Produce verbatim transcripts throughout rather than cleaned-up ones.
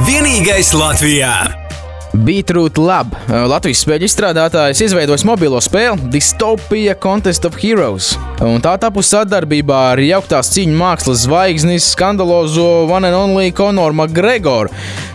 vienīgais Latvijā. Beetroot Lab, Latvijas spēļu izstrādātājs, izveidojis mobilo spēli Dystopia Contest of Heroes. Un tā tapusi sadarbībā ar jauktās cīņu mākslas zvaigznis skandalozo one and only Conor McGregor.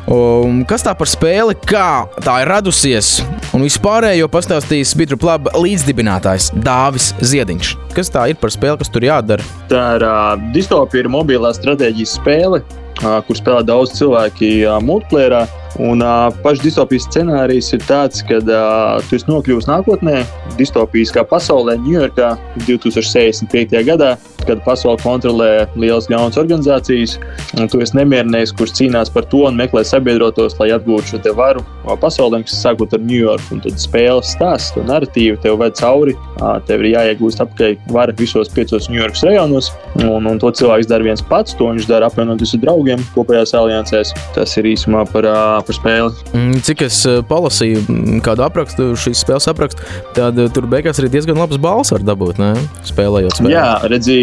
Un kas tā par spēli, kā tā ir radusies? Un vispārējo pastāstīs Beetroot Lab līdzdibinātājs Dāvis Ziediņš. Kas tā ir par spēli, kas tur jādara? Tā ir uh, Dystopia ir mobilā stratēģijas spēle, uh, kur spēlē daudz cilvēki uh, multiplayerā. Un uh, pašs distopijas scenārijs ir tāds, ka uh, tu esi nokļuvis nākotnē, distopijas pasaulē, Ņujorkā divi tūkstoši sešdesmit piektajā gadā, kad pasauli kontrolē lielas jaunas organizācijas, un tu esi nemierinieks, kurš cīnās par to un meklē sabiedrotos, lai atgūtu šo te varu pasaulēm, kas sākot ar Ņujorku. Un tad spēles stāsts, to narratīvu tev ved cauri, uh, tev ir jāiegūst apakaļ vara visos piecos Ņujorkas rajonos, un, un to cilvēks dara viens pats, to viņš dara apvienoties ar draugiem kopējās aliansēs. Tas ir īsumā par uh, par spēli. Cik es palasīju kādu aprakstu, šīs spēles aprakstu, tad tur beigās arī diezgan labas balvas var dabūt, ne? Spēlējot spēli. Jā, redzi,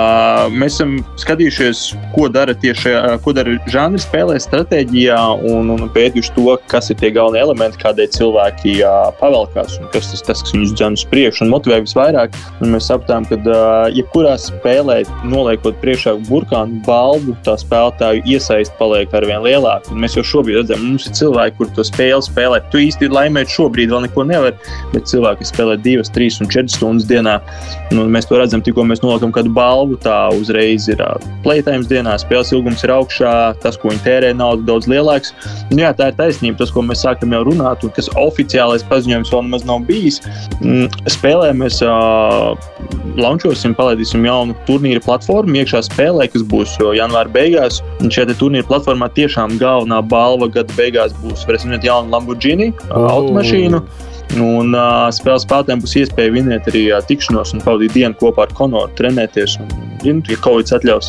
mēs esam skatījušies, ko dara tieši, ko dara žanri spēlē, stratēģijā un, un pētījuši to, kas ir tie galvenie elementi, kādēļ cilvēki pavelkās un kas tas, tas kas viņus dzen uz priekšu un motivē visvairāk. Un mēs sapratām, ka jebkurā spēlē, noliekot priekšā burkānu balvu, tā spēlētāju iesaist paliek arvien lielāk. Un mēs jau šobrīd redzam, mums ir cilvēki, kur to spēli spēlē. Tu īsti laimēt šobrīd vēl neko nevar, bet cilvēki spēlē divas, trīs un četras stundas dienā. Un mēs to redzam, tikko mēs noliekam kādu balvu, tā uzreiz ir playtimes dienā, spēles ilgums ir augšā, tas, ko viņi tērē, nauda daudz lielāks. Un jā, tā ir taisnība, tas, ko mēs sākam jau runāt, un kas oficiālais paziņojums vēl nemaz nav bijis. Spēlē mēs uh, launčosim, palaidīsim jaunu turnīra platformu iekšā spēlē, kas būs janvāra beigās. Un šajā turnīra platformā tiešām galvenā balva gada beigās būs, varēsim ņemt jaunu Lamborghini oh. automašīnu. Un uh, spēles spēlētājiem būs iespēja vinēt arī uh, tikšanos un pavadīt dienu kopā ar Conoru, trenēties un, ja Covids atļaus.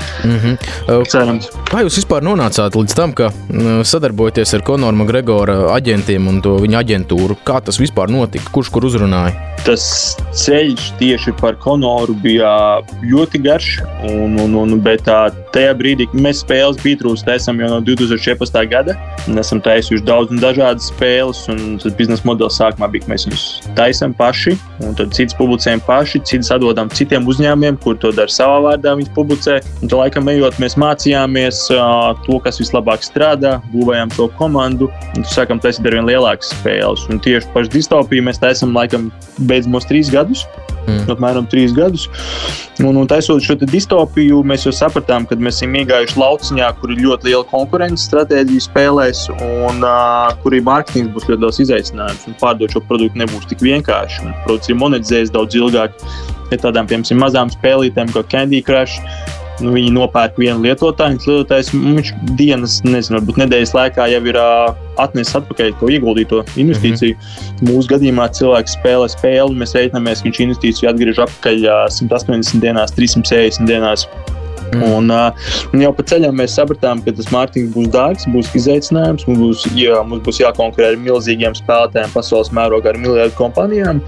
Mm-hmm. Cerams. Kā jūs vispār nonācāt līdz tam, ka sadarbojoties ar Conora McGregora aģentiem un to viņa aģentūru? Kā tas vispār notika? Kurš kur uzrunāja? Tas ceļš tieši par Conoru bija ļoti garš, un, un, un, bet tā, tajā brīdī, kad mēs spēles Beetroot taisām jau no divi tūkstoši četrpadsmitā gada, un esam taisījuši daudz un dažādas spēles, un tad biznesa modelis sākumā bija, ka mēs viņus taisam paši, un tad citas publicējam paši, citas atdodam citiem uzņēmumiem, kur to dara savā vārdā, viņas publicē, un tad laikam ejot mēs mācījāmies uh, to, kas vislabāk strādā, būvējām to komandu, un sākam taisīt ar vien lielākas spēles, un tieši paši Dystopiju mēs taisam laikam beidzamos trīs gadus, mm. apmēram trīs gadus. Un, un taisot šo te Dystopiju, mēs jau sapratām, ka mēs esam iegājuši lauciņā, kur ir ļoti liela konkurence stratēģija spēlēs, un uh, kur ir mārketings būs ļoti daudz izaicinājums, un pārdot šo produktu nebūs tik vienkārši. Un produkts ir monetizējis daudz ilgāk, ja tādām, piemēram, mazām spēlītēm, kā Candy Crush. Nu, viņi nopērk vienu lietotāju, un lietotājs viņš dienas, nezinu, varbūt nedēļas laikā jau ir uh, atnesis atpakaļ to ieguldīto investīciju. Mm-hmm. Mūsu gadījumā cilvēks spēlē spēli, mēs reiķinamies, ka viņš investīciju atgriež apakaļ uh, simt astoņdesmit dienās, trīssimt sešdesmit dienās. Mm. Un, uh, un jau pa ceļam mēs sapratām, ka tas mārketings būs dārgs, būs izaicinājums, mums būs, jā, mums būs jākonkurē ar milzīgiem spēlētājiem pasaules mērogā, ar miljardu kompānijām.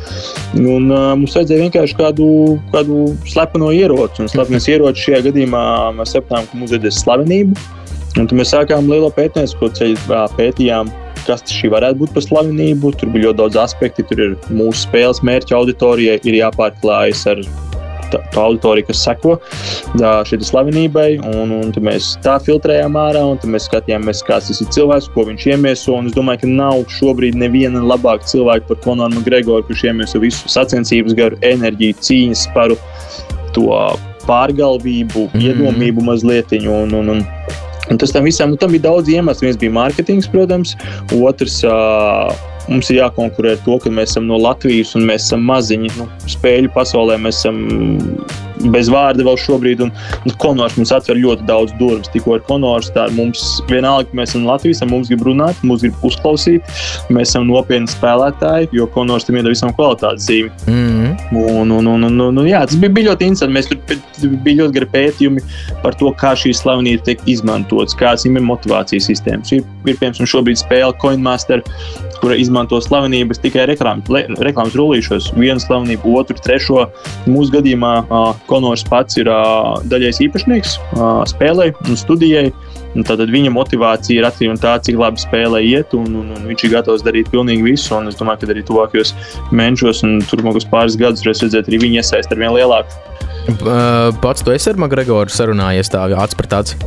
Un uh, mums vajadzēja vienkārši kādu, kādu slepeno ieroci. Un slepenis ieroci šajā gadījumā mēs sapratām, ka mums vajadzēs slavenību. Un tad mēs sākām lielo pētniecisko ceļu, pētījām, kas šī varētu būt par slavenību. Tur bija ļoti daudz aspekti, tur ir mūsu spēles mērķa auditorijai, ir jāpārklājas ar tā, tā auditorija, kas seko šeit slavenībai, un, un tad mēs tā filtrējām ārā, un tad mēs skatījāmies, kāds tas ir cilvēks, ko viņš iemieso, un es domāju, ka nav šobrīd neviena labāka cilvēka par Conoru McGregoru, kurš iemieso visu sacensības garu, enerģiju, cīņas sparu, to pārgalvību, mm. iedomību mazlietiņu, un, un, un Un tas tam visam, nu tam bija daudz iemeslu. Viens bija mārketings, protams, otrs uh, mums ir jākonkurē ar to, ka mēs esam no Latvijas un mēs esam maziņi. Nu, spēļu pasaulē mēs esam bez vārda vēl šobrīd, un, un Conors mums atver ļoti daudz durvis. Tikko ar Conors, tā mums vienalga, ka mēs esam Latvijas, mums grib runāt, mums grib uzklausīt, mēs esam nopietni spēlētāji, jo Conors tam iedod visam kvalitātes zīmi. Mm-hmm. Un, un, un, un, un, jā, tas bija, bija ļoti interesanti. Mēs tur bija ļoti gari pētījumi par to, kā šīs slavenības tiek izmantotas, kādas ir motivācijas sistēmas. Ir, ir piemēram, šobrīd spēle Coinmaster, kura izmanto slavenības tikai reklāmas, le, reklāmas rullīšos. Vienu slavenību, otru, trešo. Mūsu gadījumā uh, Konors pats ir uh, daļais īpašnieks uh, spēlei un studijai. Un tātad viņa motivācija ir atkarīga no tā, cik labi spēlē iet, un, un, un viņš ir gatavs darīt pilnīgi visu. Un es domāju, ka arī tuvākajos mēnešos un turpmākos pāris gadus varēs redzēt arī viņa iesaist ar vien lielāku. Pats tu esi ar Magregoru sarunājies tā acs par tāds?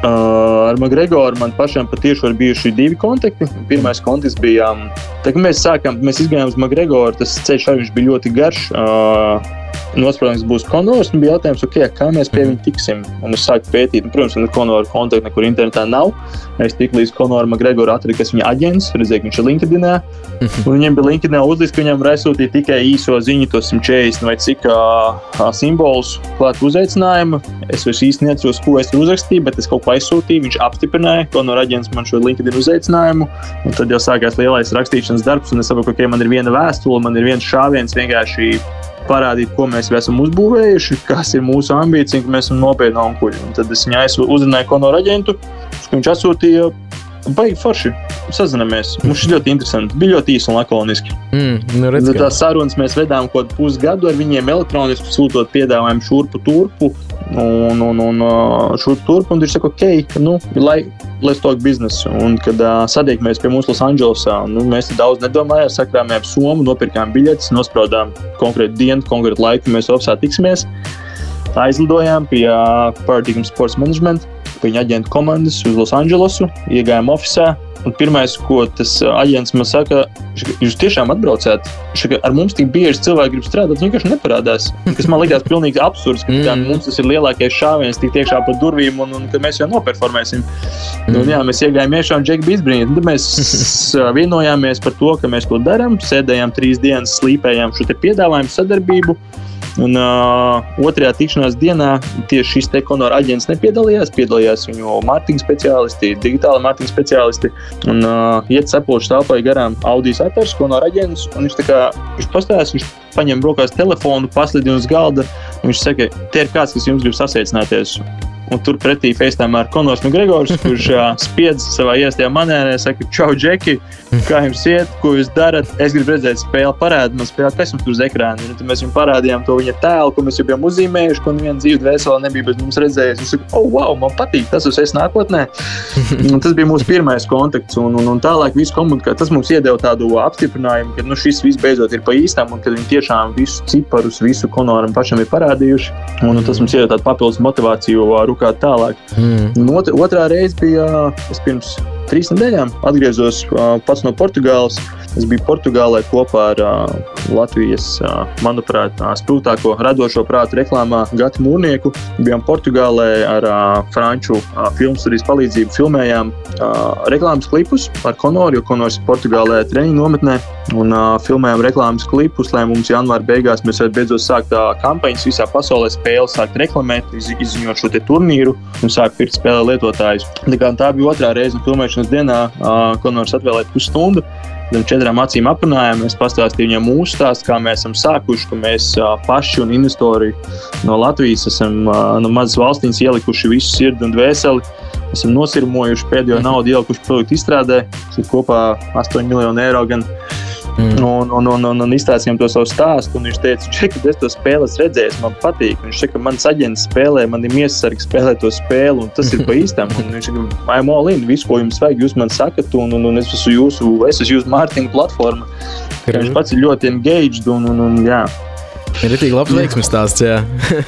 Uh, ar Magregoru man pašam patiešām ir bijuši divi kontakti. Pirmais kontakts bija, tā kā mēs sākām, mēs izgājām uz Magregoru, tas ceļš arī bija ļoti garš. Uh, Nosprādījums būs Konors, un bija jautājums, okay, kā mēs pie viņa tiksim. Un es sāku pētīt, un, protams, man Konora kontakti nekur internetā nav. Es tik līdz Konora Magregoru atradu, kas viņa aģents, redzēju, ka viņš ir LinkedInā. Un viņiem bija LinkedInā uzlīdz, ka viņam var aizsūtīt tikai īso ziņu, to simt četrdesmit vai cik uh, simbolus klāt uzaicinājumu. Es vairs īsti neatceros, ko es uzrakstīju, bet es kaut ko aizsūtīju. Viņš apstiprināja, Konora aģents man šo LinkedIn uzaicinājumu. Un tad jau sākās lielais rakstīšanas darbs, un es saprotu, ka okay, man ir viena vēstule, man ir viens šāviens vienkārši parādīt, ko mēs esam uzbūvējuši, kas ir mūsu ambīcija, ka mēs esam nopietni onkuļi. Un tad es viņai uzrunāju Konora aģentu, ka viņš atsūtīja baigi forši. Sazināmies. Mums šis ļoti interesanti. Bija ļoti īsi un lakoniski. Mm, nu redz, tās sarunas mēs vedām kaut pusgadu ar viņiem elektroniski, sūtot piedāvājumu šurpu turpu un, un, un šurpu turpu. Un viņš saka, ok, nu, lai, let's talk business. Un kad uh, sadiekamies pie mums Losandželosā, nu, mēs te daudz nedomājām, sakrāmējām somu, nopirkām biļetes, nospraudām konkrētu dienu, konkrētu laiku, mēs ofisā tiksimies. Aizlidojām pie uh, Paradigm Sports Management, pie viņa aģentu komandas uz Losandželosu, iegājām ofisā. Un pirmais, ko tas aģents man saka, jūs tiešām atbraucāt, ka ar mums tik bieži cilvēki grib strādāt, tas vienkārši neparādās. Kas man likās pilnīgi absurds, ka tā, mums tas ir lielākais šāviens, tik tiekšā pa durvīm un, un ka mēs jau noperformēsim. Mm. Un jā, mēs iegājām iekšā un Džeki bija izbrīnīti. Tad mēs vienojāmies par to, ka mēs to darām, sēdējām trīs dienas, slīpējām šo te piedāvājumu sadarbību. Un uh, otrajā tikšanās dienā tieši šis te Konora aģents nepiedalījās, piedalījās viņu mārketinga speciālisti, digitāla mārketinga speciālisti, un uh, iet sapulši telpai garām Audijs Atars, Konora aģents, un viņš tā kā, viņš pastājas, viņš paņem rokās telefonu, paslidina uz galda, un viņš saka, te ir kāds, kas jums grib sasveicināties. Un tur pretī FaceTime ar Konors Magregors, kurš uh, spiedz savā iestajā manērē, saka, čau, Džeki, kā jums iet, ko jūs darat? Es gribu redzēt spēli, parādi man spēli, kas jums tur uz ekrāna. Un tad mēs viņam parādījām to viņa tēlu, ko mēs jau bijām uzzīmējuši, ko neviena dzīve dvēselē nebija bez mums redzējis. Viņš saka, oh, wow, man patīk, tas uz es nākotnē. Un tas bija mūsu pirmais kontakts, un, un, un tālāk visu komunikāciju. Tas mums iedeva tādu apstiprinājumu, ka nu, šis viss beidzot ir pa īstām, un kad viņi tiešām visu ciparus, visu Konoram pašam ir parādījuši. Un, un tas mums iedeva tādu papildus motivāciju rukāt tālāk. Mm. Ot, otrā reize bija, es pirms trīs nedēļām atgriezos uh, pats no Portugāles. Es biju Portugālē kopā ar uh, Latvijas, uh, manuprāt, uh, spilgtāko radošo prātu reklāmā Gati Mūrnieku. Bijām Portugālē ar uh, franču uh, filmu studijas palīdzību, filmējām uh, reklāmas klipus ar Konoru, jo Konors ir Portugālē treniņu nometnē. Un uh, filmējām reklāmas klipus, lai mums janvāra beigās mēs varētu beidzot sākt uh, kampaņas visā pasaulē, spēli sākt reklamēt, iz, izziņot šo te turnīru un sākt pirkt spēlē lietotājus. Tā, kā, tā bija otrā reize un filmēšanas dienā, uh, Konors atvēlēja pusstundu. Tad četrām acīm aprunājām, mēs pastāstīju viņam mūsu stāstu, kā mēs esam sākuši, ka mēs uh, paši un investori no Latvijas esam uh, no mazas valstīnas ielikuši visu sirdi un dvēseli. Esam nosirmojuši pēdējo naudu, ielikuši produktu izstrādē, tas ir kopā astoņi miljoni eiro gan. Mm. Un, un, un, un, un izstāstījām to savu stāstu, un viņš teica, Džeki, es to spēles redzēju, man patīk. Viņš saka, mans aģents spēlē, man ir miesasargi spēlē to spēli, un tas ir pa īstām. Un viņš saka, I'm all in, visu, ko jums vajag, jūs man sakat, un, un, un es esmu jūsu, es esmu jūsu mārketinga platforma. Viņš pats ir ļoti engaged, un, un, un jā. Ir ritīgi labs veiksmes stāsts, jā.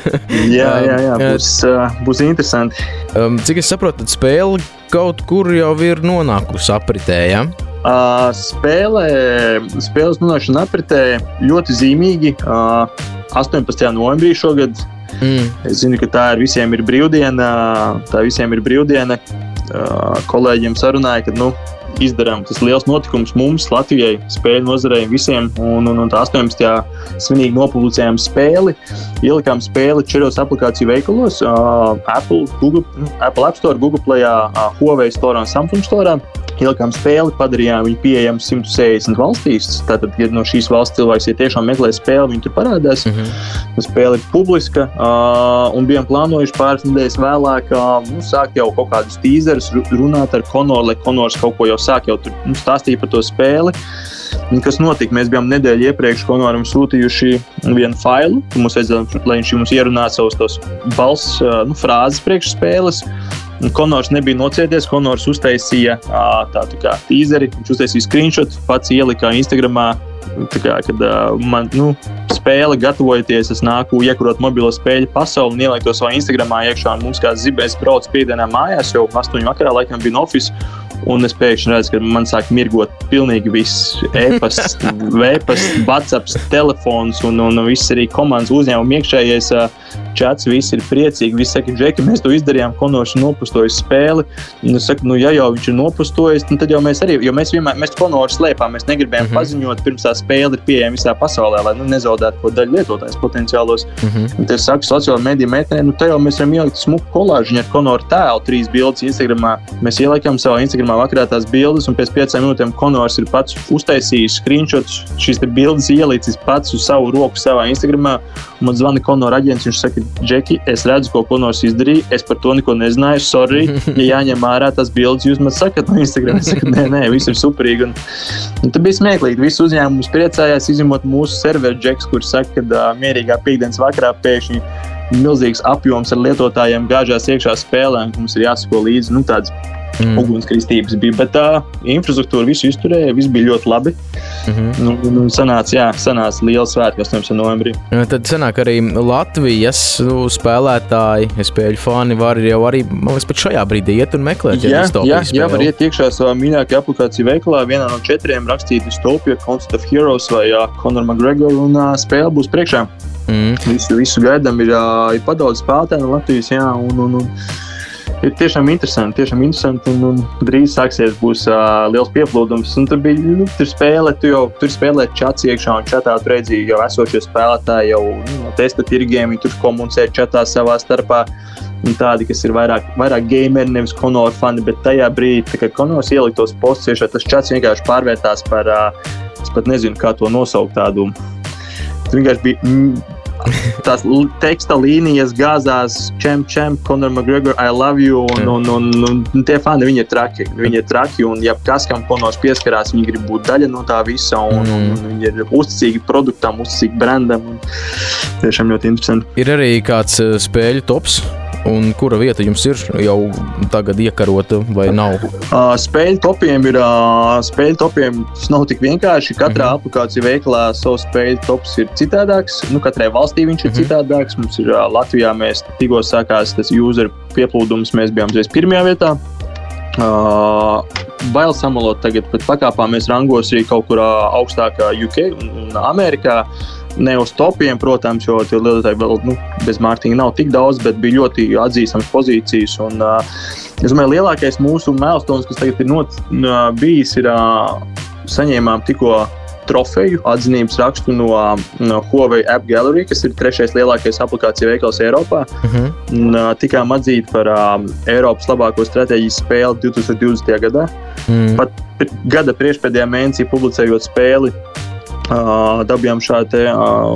jā, jā, jā, būs, uh, būs interesanti. Um, cik es saprotu, tad spēle kaut kur jau ir nonākusi apritē, jā? Uh, spēlē, spēles nonākšana apritē ļoti zīmīgi uh, astoņpadsmitajā novembrī šogad. Mm. Es zinu, ka tā ir visiem ir brīvdiena, tā visiem ir brīvdiena. Uh, kolēģiem sarunāja, ka nu, izdarām. Tas liels notikums mums, Latvijai, spēļu nozarei visiem, un, un, un tā astoņpadsmitajā svinīgi nopublicējām spēli. Ielikām spēli četros aplikāciju veikalos, uh, Apple, Google, Apple App Store, Google Play, uh, Huawei Store un Samsung Store. Ielikām spēli, padarījām viņu pieejamu simt sešdesmit valstīs. Tātad, ja no šīs valsts cilvēks, ja tiešām meklē spēli, viņi tur parādās. Mm-hmm. Spēle ir publiska, uh, un bijām plānojuši pāris nedēļas vēlāk uh, nu, sākt jau kaut kādus teaserus, runāt ar Konoru, lai Konors kaut ko jau sāk jau tur nu, stāstīt par to spēli. Un kas notika? Mēs bijām nedēļu iepriekš Konoram sūtījuši vienu failu, mums vajadzēja, lai viņš mums ierunā savus tos balss, uh, nu, frāzes priekš spēles. Konors nebija nocieties, Konors uztaisīja tādu kā teaseri, viņš uztaisīja screenshot, pats ielika Instagramā, tā kā, kad man, nu, spēle gatavojoties, es nāku iekurot mobilo spēļu pasauli un ieliku to savā Instagramā iekšā, un mums kā zibēs brauc piekdienā mājās, jau astoņu vakarā laikam bija no office, un es pēkšņi redzu, ka man sāk mirgot pilnīgi viss e-pasts, v-pasts, WhatsApps, telefons un, un viss arī komandas uzņēmuma iekšējais čats, visi ir priecīgi, visi saka, Džeki, mēs to izdarījām, Konors ir nopustojis spēli, un es saku, nu, ja jau viņš ir nopustojis, tad jau mēs arī, jo mēs vienmēr, mēs Konoru slēpām, mēs negribējām mm-hmm. paziņot, pirms tā spēle ir pieejama visā pasaulē, lai, nu, nezaudētu ko daļu lietotājs potenciālos. Mm-hmm. Un te saka, sociāla mediju meitenē, nu, te jau mēs varam ielikt smuku kolāžiņu ar Konoru tēlu, trīs bildes Instagramā, mēs ieliekam savā Instagramā vakarā tās bildes, un pēc piecām minūtēm Konors ir pats uztaisījis screenshots, šīs te bildes ielicis pats uz savu roku savā Instagramā, un man zvana Konora aģents, viņš saka, Džeki, es redzu, ko Konors izdarīja, es par to neko nezināju, sorry, ja jāņem ārā tās bildes, jūs man sakat no Instagram, es saku, nē, nē, viss ir superīgi, un, un tad bija smieklīgi, visi uzņēmums priecājās, izņemot mūsu serveru Džeks, kurš saka, ka uh, mierīgā piekdienas vakarā pēkšņi milzīgs apjoms ar lietotājiem gāžās iekšā spēlē, un mums ir jāsako līdzi, nu, tāds mm. ugunskristības bija, bet tā infrastruktūra visu izturēja, viss bija ļoti labi. Mm-hmm. Nu, nu, sanāca, jā, sanāca liela svētki astoņpadsmitajā novembrī. Tad sanāk arī Latvijas nu, spēlētāji, spēļu fani var jau arī, man liekas, pat šajā brīdī iet un meklēt. Jā, jā, jā, var iet iekšā savā mīļākajā aplikāciju veikalā, vienā no četriem rakstīt Dystopia, Contest of Heroes vai jā, Conor McGregor, un uh, spēle būs priekšā. Mm. Visu, visu gaidām ir, uh, ir padaudz spēlētāji no Latvijas, jā, un, un, un ir tiešām interesanti, tiešām interesanti, un, un drīz sāksies būs uh, liels pieplūdums, un tur bija, nu, tur spēlē, tu jau, tur spēlē čats iekšā, un čatā tu redzīji jau esošie spēlētāji, jau nu, no testa tirgiem, viņi tur komunicē čatā savā starpā, un tādi, kas ir vairāk, vairāk gameri, nevis Konora fani, bet tajā brīdī, tā kā Konors ielika tos postus iekšā, tas čats vienkārši pārvērtās par, uh, es pat nezinu, kā to nosaukt tādu, tur vienkārši bija, mm, tās teksta līnijas gāzās čem, čem, Conor McGregor, I love you, un, un, un, un tie fani, viņi ir traki, viņi ir traki, un ja kas, kam Konors pieskarās, viņi grib būt daļa no tā visa, un, mm. un, un viņi ir uzticīgi produktam, uzticīgi brandam, un tiešām ļoti interesanti. Ir arī kāds spēļu tops? Un kura vieta jums ir jau tagad iekarota vai nav? Uh, spēļu topiem ir, uh, spēļu topiem tas nav tik vienkārši. Katrā mm-hmm. aplikācija veikalā savs spēļu tops ir citādāks. Nu, katrai valstī viņš ir mm-hmm. citādāks. Mums ir uh, Latvijā, mēs tikko sākās tas user pieplūdums, mēs bijām uzreiz pirmajā vietā. Uh, bail samalot tagad, bet pakāpāmies rangos arī kaut kur uh, augstāk U K un, un Amerikā. Ne uz topiem, protams, jo tie lietotāji vēl nu, bez mārketinga nav tik daudz, bet bija ļoti atzīstams pozīcijas. Un, uh, es domāju, lielākais mūsu milestones, kas tagad ir not, uh, bijis, ir uh, saņēmām tikko trofeju, atzinības rakstu no, no Huawei App Gallery, kas ir trešais lielākais aplikācija veikals Eiropā. Uh-huh. Un, uh, tikām atzīti par uh, Eiropas labāko stratēģijas spēli divtūkstoš divdesmitajā gadā. Mm. Pat gada priekšpēdējā mēnesī publicējot spēli, Uh, dabījām šādu te,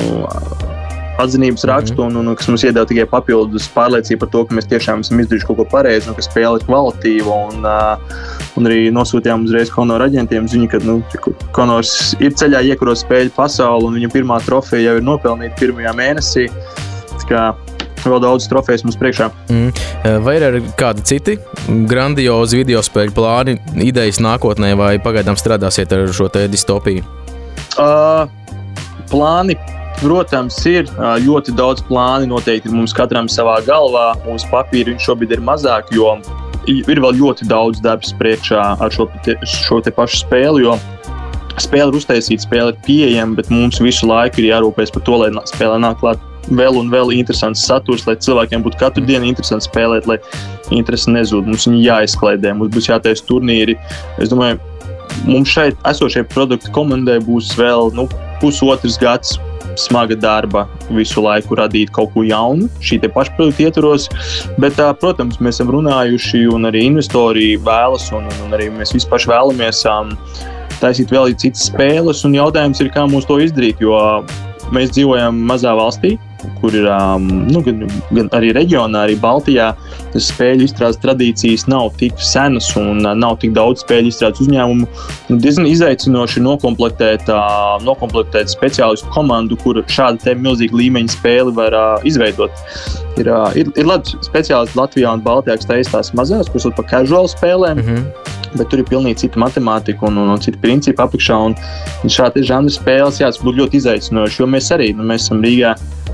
uh, atzinības rakstu, mm-hmm. un, un, kas mums iedeva tikai papildus pārliecību par to, ka mēs tiešām esam izdarījuši kaut ko pareizi, un ka spēle ir kvalitīva, un, uh, un arī nosūtījām uzreiz Konora aģentiem ziņu, ka nu, Konors ir ceļā iekurot spēļu pasauli, un viņa pirmā trofeja jau ir nopelnīta pirmajā mēnesī. Tā kā vēl daudz trofejas mums priekšā. Mm. Vai ir arī kādi citi grandiozi video spēļu plāni, idejas nākotnē, vai pagaidām strādāsiet ar šo te distopiju? Uh, plāni, protams, ir uh, ļoti daudz plāni, noteikti mums katram savā galvā, uz papīra viņš šobrīd ir mazāk, jo ir vēl ļoti daudz darbs priekšā ar šo te, šo te pašu spēli, jo spēle ir uztaisīta, spēle ir pieejama, bet mums visu laiku ir jārūpēs par to, lai spēlē nāk klāt vēl un vēl interesants saturs, lai cilvēkiem būtu katru dienu interesanti spēlēt, lai interesi nezūd. Mums viņi jāizklaidē, mums būs jātaisa turnīri. Es domāju, mums šeit esošie produkti komandai būs vēl nu, pusotrs gads smaga darba visu laiku radīt kaut ko jaunu, šī te paša produkta ietvaros, bet, protams, mēs esam runājuši un arī investori vēlas un, un arī mēs visi paši vēlamies um, taisīt vēl citas spēles un jautājums ir, kā mums to izdarīt, jo mēs dzīvojam mazā valstī, kur ir um, nu, gan, gan arī reģionā, arī Baltijā, spēļu izstrādes tradīcijas nav tik senas un uh, nav tik daudz spēļu izstrādes uzņēmumu. Diezgan izaicinoši nokomplektēt, uh, nokomplektēt speciālistu komandu, kur šāda te milzīga līmeņa spēli var uh, izveidot. Ir, uh, ir, ir labi speciālisti Latvijā un Baltijā, kas taisa tās mazās, kas ir pa casual spēlēm, mm-hmm. bet tur ir pilnīgi cita matemātika un, un, un cita principa apakšā. Un, un šādi žanri spēles, jā, tas būtu ļoti izaicinoši, jo mēs arī, nu, mēs esam Rīgā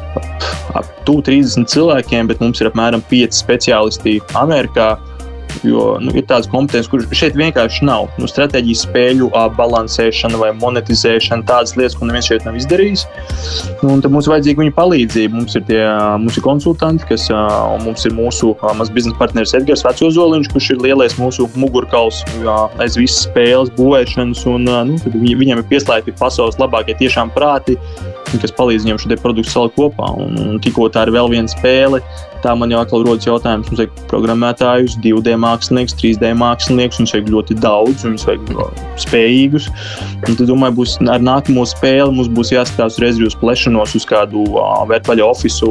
ap tuvu trīsdesmit cilvēkiem, bet mums ir apmēram pieci speciālisti Amerikā, jo nu, ir tādas kompetences, kuras šeit vienkārši nav. Nu, stratēģijas spēļu balansēšana vai monetizēšana, tādas lietas, ko neviens šeit nav izdarījis. Nu, un tad mums ir vajadzīga viņa palīdzība. Mums ir, tie, mums ir konsultanti, kas, un mums ir mūsu maz biznesa partneris Edgars Vecozoliņš, kurš ir lielais mūsu mugurkauls aiz visas spēles būvēšanas, un nu, tad viņam ir pieslēgti pasaules labākie tiešām prāti, kas palīdz viņam šo te produktu salikt kopā. Un, un tikko tā ir vēl viena spēle, tā man jau atkal rodas jautājums, mums vajag programmētājus, divi D mākslinieks, trīs D mākslinieks, mums vajag ļoti daudz, un mums vajag spējīgus. Un tad, domāju, būs ar nākamo spēli mums būs jāskatās reiz uz plešanos uz kādu uh, virtuālo ofisu,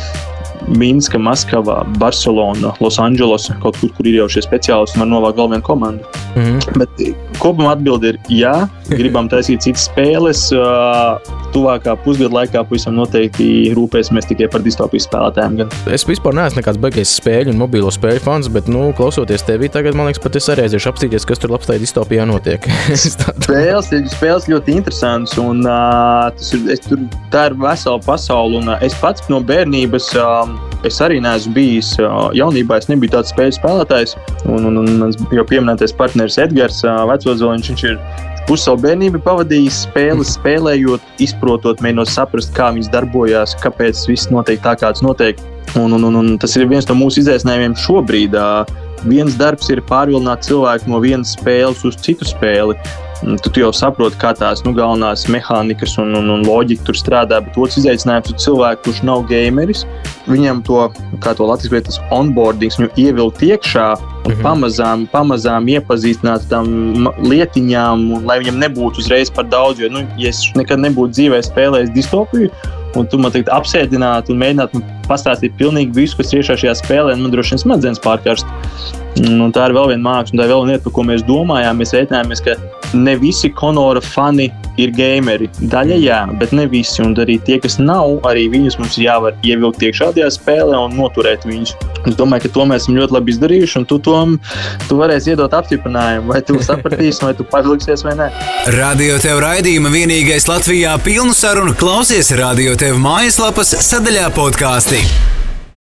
Minska, Maskava, Barcelona, Losandželos, kaut kur, kur ir jau šie speciālisti un var novākt vēl vienu komandu. Mm-hmm. Bet kopumā atbildi ir jā, gribam taisīt citas spēles. Tuvākā pusgada laikā pavisam noteikti rūpēsimies tikai par distopijas spēlētājiem. Gan. Es vispār neesmu nekāds baigais spēļu un mobīlo spēļu fans, bet, nu, klausoties tevi, tagad, man liekas, pat es arī aiziešu apstīties, kas tur labstai distopijā notiek. spēles, spēles ļoti interesants un uh, tas ir, es, tur, tā ir vesela pasaule un uh, es pats no bērnības uh, es arī neesmu bijis uh, jaunībā, es nebiju tāds spēļu spēlētājs un, un, un mans jau pieminētais partneris Edgars uh, Vecozoliņš, viņš ir pusi savu bērnību pavadījis spēles, spēlējot, izprotot, mēģinot saprast, kā viņas darbojās, kāpēc viss notiek tā, kāds notiek. Un, un, un, un tas ir viens no mūsu izaicinājumiem šobrīd. Viens darbs ir pārvilināt cilvēku no vienas spēles uz citu spēli. Tu, tu jau saproti, kā tās nu, galvenās mehānikas un, un, un loģika tur strādā, bet otrs izaicinājums ir cilvēku, kurš nav gameris. Viņam to, kā to latviski veikt, tas onboardings, viņu ievilkt iekšā un mm-hmm. pamazām, pamazām iepazīstināt tam lietiņām, un, lai viņam nebūtu uzreiz par daudz, jo, nu, ja es nekad nebūtu dzīvē spēlējis distopiju, un tu man tagad apsēdināt un mēģināt man pastāstīt pilnīgi visu, kas iešā šajā spēlē, un man droši vien smadzenes pārkarst. Un tā ir vēl viena māksla, un tā ir vēl viena lieta, par ko mēs domājām. Mēs reiķinājāmies, ka ne visi Conora fani ir gameri. Daļa jā, bet ne visi. Un arī tie, kas nav, arī viņus mums jāvar ievilkt iekšā šādajā spēlē un noturēt viņus. Es domāju, ka to mēs esam ļoti labi izdarījuši, un tu tom tu varēsi iedot apstiprinājumu, vai tu sapratīsi, vai tu pavilksies vai nē. Radio Tev raidījuma vienīgais Latvijā pilnu sarunu klausies Radio Tev mājaslapas sadaļā podkāsti.